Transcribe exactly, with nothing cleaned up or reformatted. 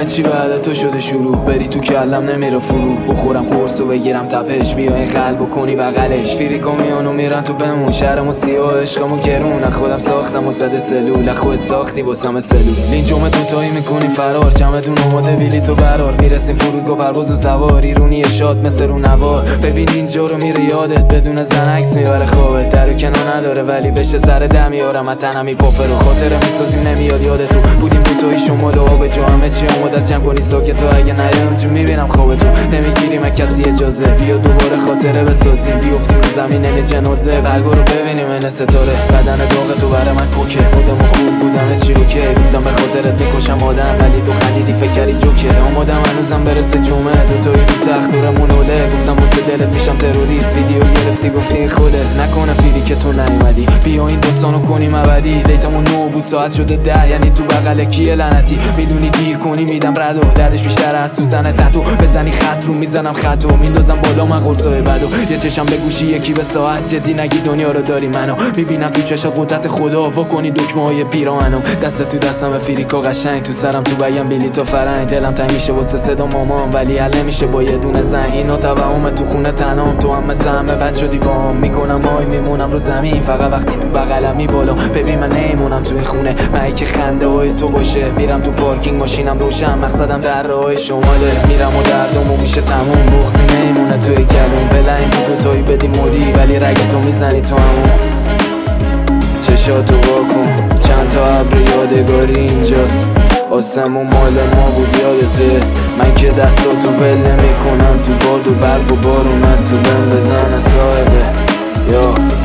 من چی بعد تو شده شروع بری تو کلم نمیره فرو بخورم قرص و بگیرم تپش بیا این قلب کنی بغلش فیریکو میانو میرن تو بمون شهرمو سیاه عشقمو گرون خودم ساختم و صد سلول خود ساختی واسم سلول این جمعه دوتایی میکنی فرار چمدون اومده بیلی تو برار میرسیم فرودگاه پرواز و سوار ایرونی شاد مثل رو نوار ببین اینجا رو میره یادت بدون زن عکس میاره خوابت در و کنار نداره ولی بشه سر دم میارم من تنمی پافر و خاطره میسازیم نمیاد یادتو بودیم دوتایی شمال و آب جا همه چی آمود از جمع کنی ساکت تو اگه نیای اونجا میبینم خوابتو نمیگیریم از کسی اجازه بیا دوباره خاطره بسازیم بیافتیم رو زمین این جنازه برگو رو ببینیم این ستاره بدن داغ تو برای من کوکه بودم خوب بودم چی اوکی گفتم به خاطرت میکشم آدم ولی تو خندیدی فکر کردی جوکه آمادم هنوزم برسه جمعه دوتایی تو تخت دورمون اوله گفتم واسه دلت میشم تروریست ویدیو گرفتی گفتی خوده نکنه فیری که تو نیومدی بیا این داستانو کنیم ابدی دیتامون نو بود ساعت شده ده یعنی تو بغل کیه لعنتی میدونی دیر کنی میدم ردو دردش بیشتر از سوزن تتو بزنی خط رو میزنم خطو میندازم بالا من قرصای بدو یه چشم به گوشی یکی به ساعت جدی نگی دنیا رو داری منو میبینم تو چشم قدرت خدا وا کنی دکمه های پیراهنو دست تو دستم فیریکا قشنگ تو سرم تو بگم بیلی تو فرنگ دلم تنگ میشه واسه صدا مامان ولی حل نمیشه با یه دونه زنگ اینو توهم تو خونه تنام تو هم مثل همه بد شدی بام میکنم آی میمونم رو زمین فقط وقتی تو بغلمی بالا ببین من نمیمونم تو این خونه من که خنده های تو باشه میرم تو پارکینگ ماشینم روشن مقصدم در راه شماله میرم و دردمو میشه تموم بغضی نمیمونه توی گلوم بلعیم تو دوتایی بدی مودی ولی رگ تو میزنی تو همون چشاتو واکن چند تا ابر یادگاری اینجاست آسمون مال ما بود یادته من که دستاتو ول نمی کنم تو باد و برف و بارونت تو بهم بزنه صاحبه یا